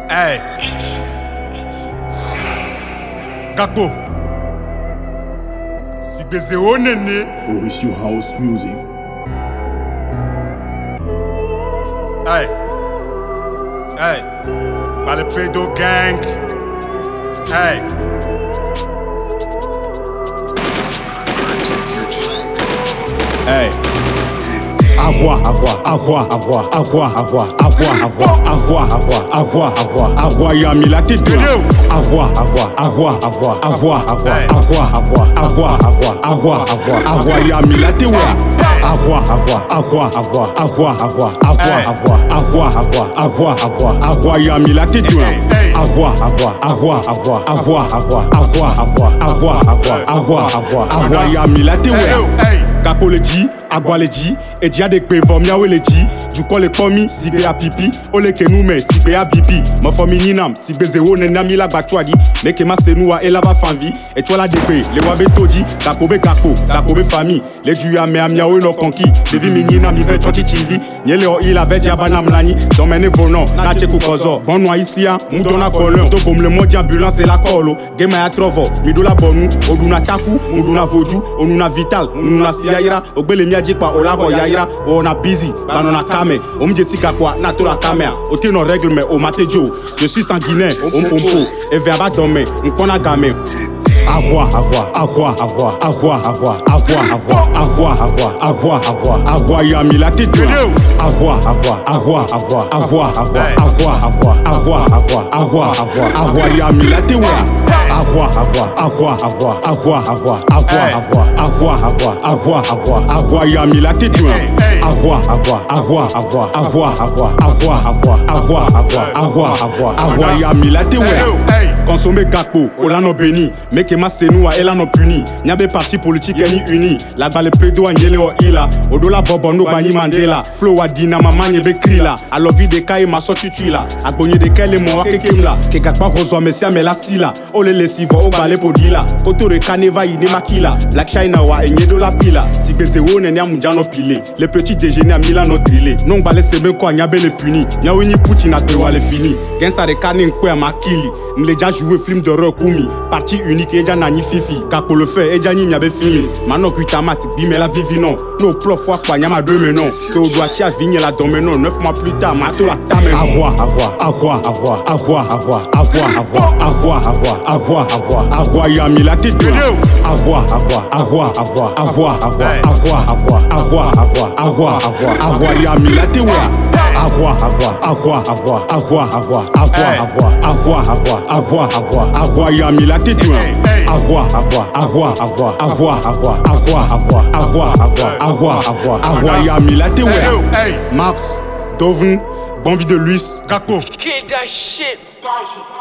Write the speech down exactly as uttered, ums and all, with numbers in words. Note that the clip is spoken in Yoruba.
Hey. Gakpo. Sigbeze onene. Oh, it's your house music. Hey. Hey. Balepedo gang. Hey. Hey. Agua, agua, agua, agua, agua, agua, agua, agua, agua, agua, agua, agua, agua, yami la tête. Agua, agua, agua, agua, agua, agua, agua, agua, agua, agua, agua, agua, agua, yami la tête. Agua, agua, agua, agua, agua, agua, agua, agua, agua, agua, agua, agua, agua, yami la tête. Agua, agua, agua, agua, agua, agua, agua, agua, agua, agua, agua, agua, agua, yami la tête. Gakpo le dit, agua le dit, et dia de pe vomia we le dit. Du ko le komi, sigbe a pipi, ole ke nou me, sigbe a bibi. Ma fomi ninam, sigbe zero nenami la batwadi, meke ma senua e la va fanvi, et toi la debe, le wabe toji, gakpo be gakpo, gakpo be fami, le du ya me amia we no konki, devi mi ninam i ve choti chivi, nyele o ila ve dia banam lani, domene vonon, na cheku kozo, bon noa ici ya, moudona kolon, to comme le modi ambulance et la kolo, gema ya trovo, midula bonu, oduna taku, muduna voju, onuna vital, onuna siyaira, ogbele miaji kwa ola ho yaira, ona busy, banona kame, omje sika kwa natura kamea, ote no règle me o mate jo, je suis sanguinaire, om pompo, et verba dome, nkona game. Agua, agua, agua, agua, agua, agua, agua, agua, agua, agua, agua, agua, agua, yami la tête. Agua, agua, agua, agua, agua, agua, agua, agua, agua, agua, agua, agua, agua, yami la tête. Agua, agua, agua, agua, agua, agua, agua, agua, agua, agua, agua, agua, agua, yami la tête. Agua, agua, agua, agua, agua, agua, agua, agua, agua, agua, agua, agua, agua, yami la tête. Consommer Gakpo, olano béni, meke ma senua elano puni. Nyabe parti politique eni uni. La balle pedo anyele o ila. Odola bobono bani Mandela. Flow adina mama nyebe krila. Alovi de kai ma sorti tuila. Agbonye de kai le mo wake kemla. Ke Gakpa rozo mesia me la sila. Ole le sivo o bale podila. Koto re kaneva ine makila. Black China wa enye do la pila. Si beze wo nenya mujano pile. Le petit déjeuner a Milano drillé. Non bale sebe ko nyabe le puni. Nyawe ni puti na tewa le fini. Gensa de kane nkwe makili. M'le déjà joué film d'horreur koumi. Partie unique et nani fifi. Gakpo le fait et jani m'yabe fini. Mano kuitamat bime la vivi non. No plof fois quoi nyama deux menon. Que au doit tia vigne la domenon. Neuf mois plus tard mato la tame. Agua, agua, agua, agua, agua, agua, agua, agua, agua, agua, agua, agua, agua, yami la tête. Agua, agua, agua, agua, agua, agua, agua, agua, agua, agua, agua, agua, agua, yami la tête. Agua, agua, agua, agua, agua, agua, agua, agua, agua, agua, agua, agua, agua, yami la tête. Agua, agua, agua, agua, agua, agua, agua, agua, agua, agua, agua, agua, agua, yami la tête. Max, Dovin, bon vie de Luis, Gakpo. Get that shit.